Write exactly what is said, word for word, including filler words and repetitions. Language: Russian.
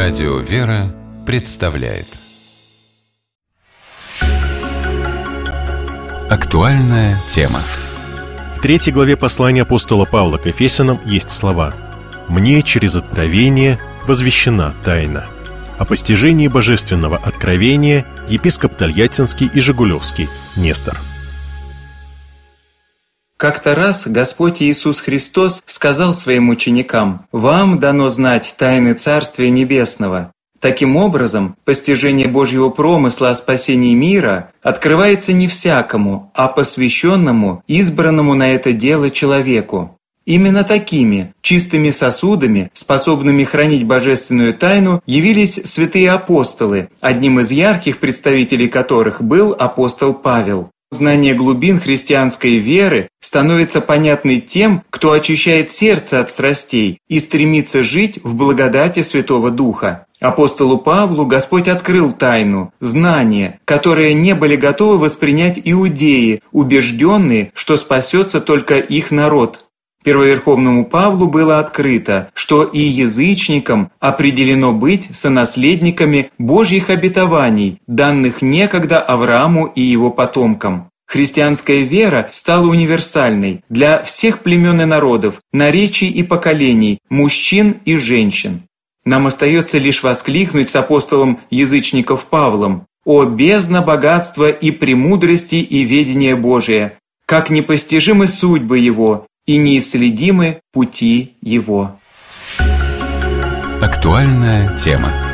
Радио «Вера» представляет актуальная тема. В третьей главе послания апостола Павла к Ефесянам есть слова: «Мне через откровение возвещена тайна». О постижении божественного откровения епископ Тольяттинский и Жигулевский Нестор. Как-то раз Господь Иисус Христос сказал своим ученикам: «Вам дано знать тайны Царствия Небесного». Таким образом, постижение Божьего промысла о спасении мира открывается не всякому, а посвященному, избранному на это дело человеку. Именно такими, чистыми сосудами, способными хранить божественную тайну, явились святые апостолы, одним из ярких представителей которых был апостол Павел. Знание глубин христианской веры становится понятной тем, кто очищает сердце от страстей и стремится жить в благодати Святого Духа. Апостолу Павлу Господь открыл тайну, знание, которое не были готовы воспринять иудеи, убежденные, что спасется только их народ. Первоверховному Павлу было открыто, что и язычникам определено быть сонаследниками Божьих обетований, данных некогда Аврааму и его потомкам. Христианская вера стала универсальной для всех племен и народов, наречий и поколений, мужчин и женщин. Нам остается лишь воскликнуть с апостолом язычников Павлом: «О бездна богатства и премудрости и ведения Божия! Как непостижимы судьбы Его, и неисследимы пути Его». Актуальная тема.